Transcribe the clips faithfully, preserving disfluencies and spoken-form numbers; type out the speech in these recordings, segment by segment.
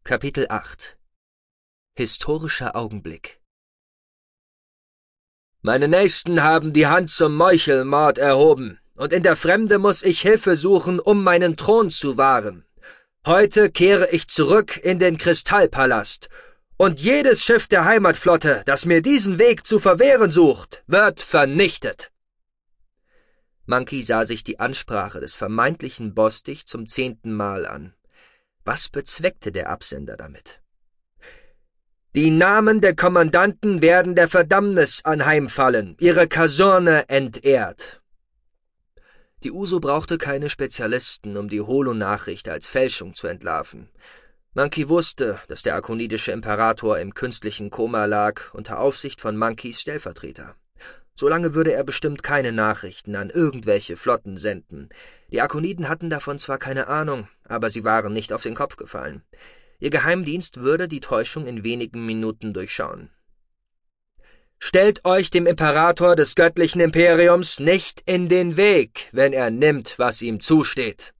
Kapitel acht. Historischer Augenblick. Meine Nächsten haben die Hand zum Meuchelmord erhoben, und in der Fremde muss ich Hilfe suchen, um meinen Thron zu wahren. Heute kehre ich zurück in den Kristallpalast, und jedes Schiff der Heimatflotte, das mir diesen Weg zu verwehren sucht, wird vernichtet. Monkey sah sich die Ansprache des vermeintlichen Bostich zum zehnten Mal an. Was bezweckte der Absender damit? Die Namen der Kommandanten werden der Verdammnis anheimfallen, ihre Kaserne entehrt. Die U S O brauchte keine Spezialisten, um die Holo-Nachricht als Fälschung zu entlarven. Monkey wusste, dass der akonidische Imperator im künstlichen Koma lag, unter Aufsicht von Monkeys Stellvertreter. Solange würde er bestimmt keine Nachrichten an irgendwelche Flotten senden. Die Akoniden hatten davon zwar keine Ahnung, aber sie waren nicht auf den Kopf gefallen. Ihr Geheimdienst würde die Täuschung in wenigen Minuten durchschauen. Stellt euch dem Imperator des göttlichen Imperiums nicht in den Weg, wenn er nimmt, was ihm zusteht.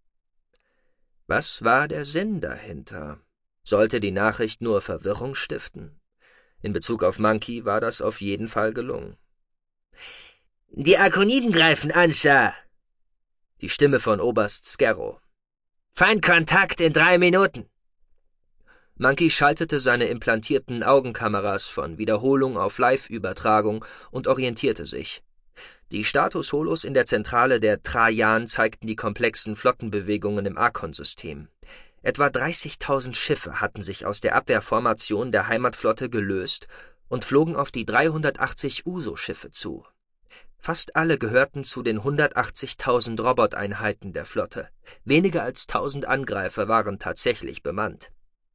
Was war der Sinn dahinter? Sollte die Nachricht nur Verwirrung stiften? In Bezug auf Monkey war das auf jeden Fall gelungen. »Die Akoniden greifen an, Sir!« Die Stimme von Oberst Scarrow. »Feindkontakt in drei Minuten!« Monkey schaltete seine implantierten Augenkameras von Wiederholung auf Live-Übertragung und orientierte sich. Die Status-Holos in der Zentrale der Trajan zeigten die komplexen Flottenbewegungen im Arkon-System. Etwa dreißigtausend Schiffe hatten sich aus der Abwehrformation der Heimatflotte gelöst und flogen auf die dreihundertachtzig U S O-Schiffe zu. Fast alle gehörten zu den hundertachtzigtausend Roboteinheiten der Flotte. Weniger als tausend Angreifer waren tatsächlich bemannt.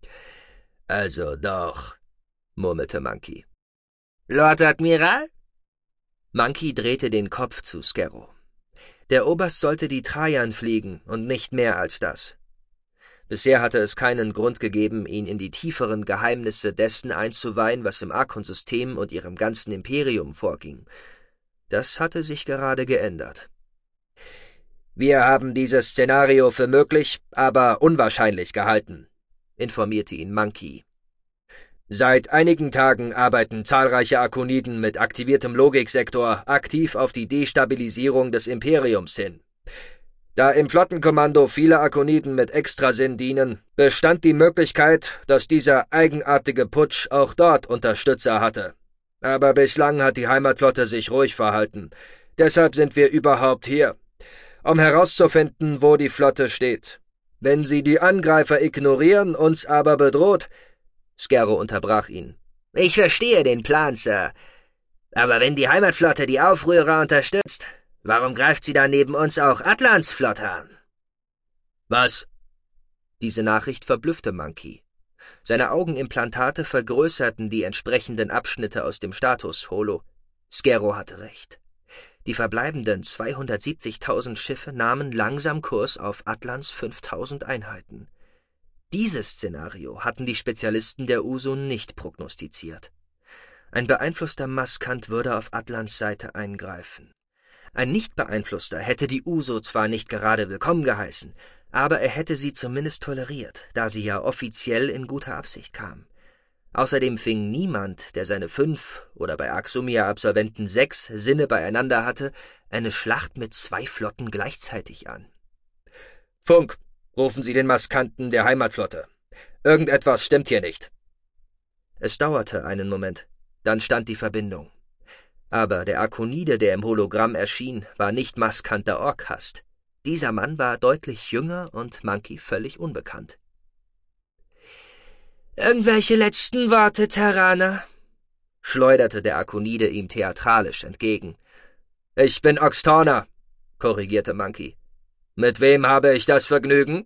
»Also doch«, murmelte Monkey. »Lord Admiral?« Monkey drehte den Kopf zu Scarrow. Der Oberst sollte die Trajan fliegen und nicht mehr als das. Bisher hatte es keinen Grund gegeben, ihn in die tieferen Geheimnisse dessen einzuweihen, was im Arkon-System und ihrem ganzen Imperium vorging. Das hatte sich gerade geändert. »Wir haben dieses Szenario für möglich, aber unwahrscheinlich gehalten«, informierte ihn Monkey. »Seit einigen Tagen arbeiten zahlreiche Akoniden mit aktiviertem Logiksektor aktiv auf die Destabilisierung des Imperiums hin. Da im Flottenkommando viele Akoniden mit Extrasinn dienen, bestand die Möglichkeit, dass dieser eigenartige Putsch auch dort Unterstützer hatte. Aber bislang hat die Heimatflotte sich ruhig verhalten. Deshalb sind wir überhaupt hier, um herauszufinden, wo die Flotte steht. Wenn sie die Angreifer ignorieren, uns aber bedroht...« Scarrow unterbrach ihn. »Ich verstehe den Plan, Sir. Aber wenn die Heimatflotte die Aufrührer unterstützt, warum greift sie dann neben uns auch Atlans Flotte an?« »Was?« Diese Nachricht verblüffte Monkey. Seine Augenimplantate vergrößerten die entsprechenden Abschnitte aus dem Status-Holo. Scarrow hatte recht. Die verbleibenden zweihundertsiebzigtausend Schiffe nahmen langsam Kurs auf Atlans fünftausend Einheiten. Dieses Szenario hatten die Spezialisten der U S O nicht prognostiziert. Ein beeinflusster Maskant würde auf Atlans Seite eingreifen. Ein nicht beeinflusster hätte die U S O zwar nicht gerade willkommen geheißen, aber er hätte sie zumindest toleriert, da sie ja offiziell in guter Absicht kam. Außerdem fing niemand, der seine fünf oder bei Axumia-Absolventen sechs Sinne beieinander hatte, eine Schlacht mit zwei Flotten gleichzeitig an. »Funk, rufen Sie den Maskanten der Heimatflotte. Irgendetwas stimmt hier nicht.« Es dauerte einen Moment, dann stand die Verbindung. Aber der Akonide, der im Hologramm erschien, war nicht Maskant der Orkhast. Dieser Mann war deutlich jünger und Monkey völlig unbekannt. »Irgendwelche letzten Worte, Terraner?« schleuderte der Akonide ihm theatralisch entgegen. »Ich bin Oxtorna«, korrigierte Monkey. »Mit wem habe ich das Vergnügen?«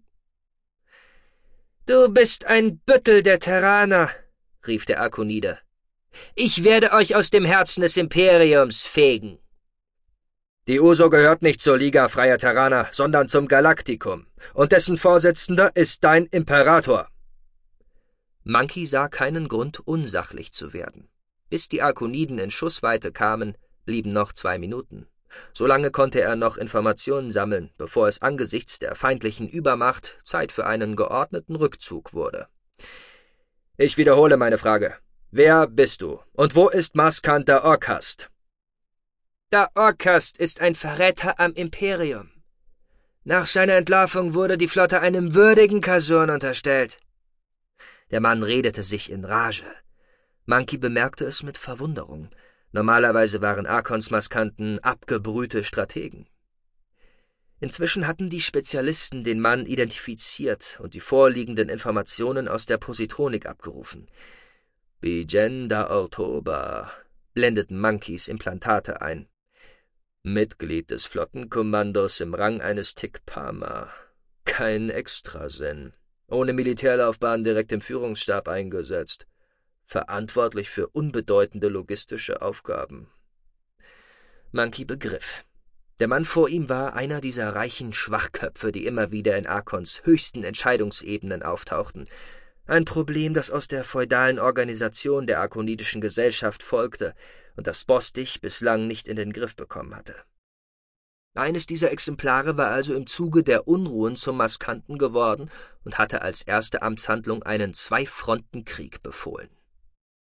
»Du bist ein Büttel der Terraner«, rief der Akonide. »Ich werde euch aus dem Herzen des Imperiums fegen.« »Die U S O gehört nicht zur Liga freier Terraner, sondern zum Galaktikum, und dessen Vorsitzender ist dein Imperator.« Monkey sah keinen Grund, unsachlich zu werden. Bis die Akoniden in Schussweite kamen, blieben noch zwei Minuten. Solange konnte er noch Informationen sammeln, bevor es angesichts der feindlichen Übermacht Zeit für einen geordneten Rückzug wurde. Ich wiederhole meine Frage. Wer bist du? Und wo ist Maskant der Orkast? Der Orkast ist ein Verräter am Imperium. Nach seiner Entlarvung wurde die Flotte einem würdigen Kasurn unterstellt. Der Mann redete sich in Rage. Monkey bemerkte es mit Verwunderung. Normalerweise waren Arkons Maskanten abgebrühte Strategen. Inzwischen hatten die Spezialisten den Mann identifiziert und die vorliegenden Informationen aus der Positronik abgerufen. Bijenda Ortoba blendeten Monkeys Implantate ein. Mitglied des Flottenkommandos im Rang eines Tikpama. Kein Extrasinn. Ohne Militärlaufbahn direkt im Führungsstab eingesetzt. Verantwortlich für unbedeutende logistische Aufgaben. Monkey begriff. Der Mann vor ihm war einer dieser reichen Schwachköpfe, die immer wieder in Arkons höchsten Entscheidungsebenen auftauchten. Ein Problem, das aus der feudalen Organisation der arkonidischen Gesellschaft folgte und das Bostich bislang nicht in den Griff bekommen hatte. Eines dieser Exemplare war also im Zuge der Unruhen zum Maskanten geworden und hatte als erste Amtshandlung einen Zwei-Fronten-Krieg befohlen.